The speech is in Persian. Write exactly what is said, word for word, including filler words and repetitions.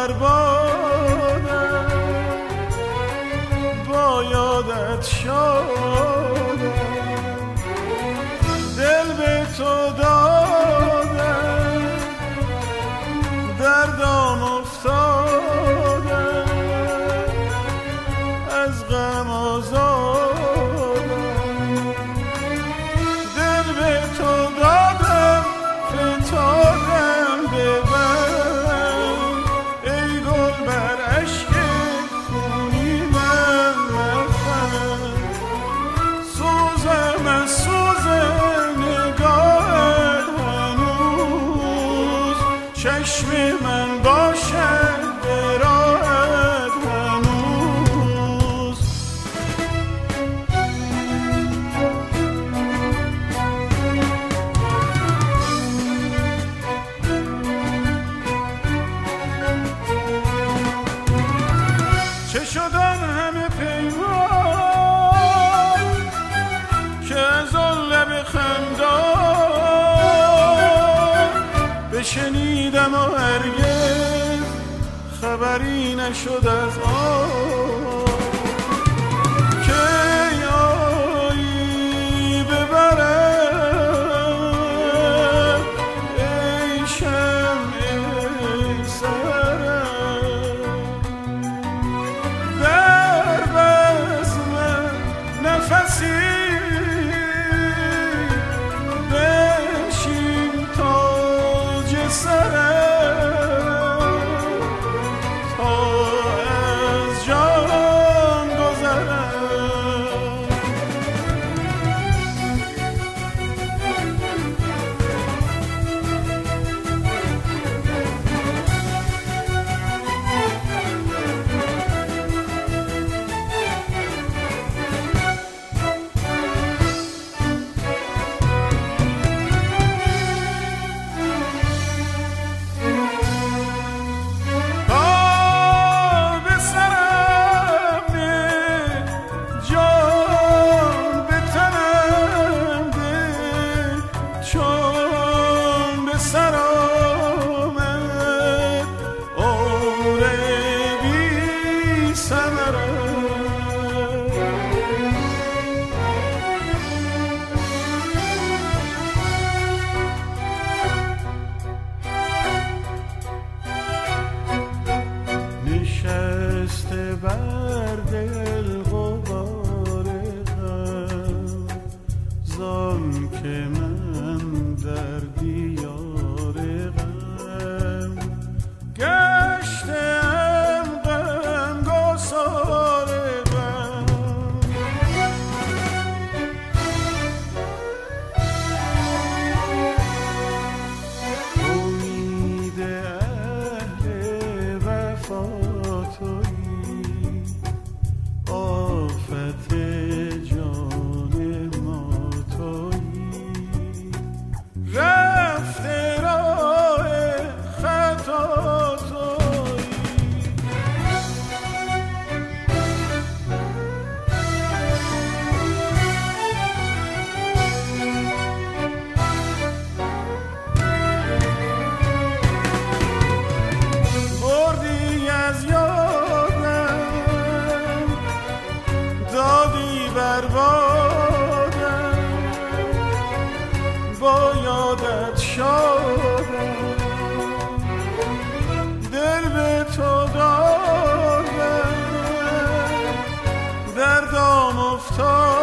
بربادم، با یادت شادم، دل به تو دادم، دردام افتادم، از غم آزادم، دل به تو دادم، فتادم به بند، ای گل بر عشق خونی من مخند، سوزم از سوز نگاهت هنوز، چشم من باشد به راهت هنوز. چه شدن همه پیمان که از آن لب خندان بشنیدم و هرگز خبری نشد از آن که آیی ببرم، ای شمع ای سرم، در بزم نفسی بنشین تاج سرم، تا از جان گذرم. نشسته بر دل غبار غم، زان که من در دیار غم گشتم غمگسار غم. امید اهل وفا تویی، آفت جان ما تویی، رفته راه خطا تویی. بردی از یادم، دادی بربادم، با یادت شادم، دل به تو دادم، دردام افتاد.